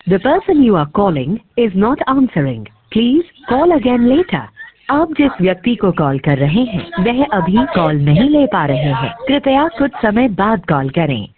The person you are calling is not answering. Please call again later. आप जिस व्यक्ति को कॉल कर रहे हैं वह अभी कॉल नहीं ले पा रहे हैं। कृपया कुछ समय बाद कॉल करें।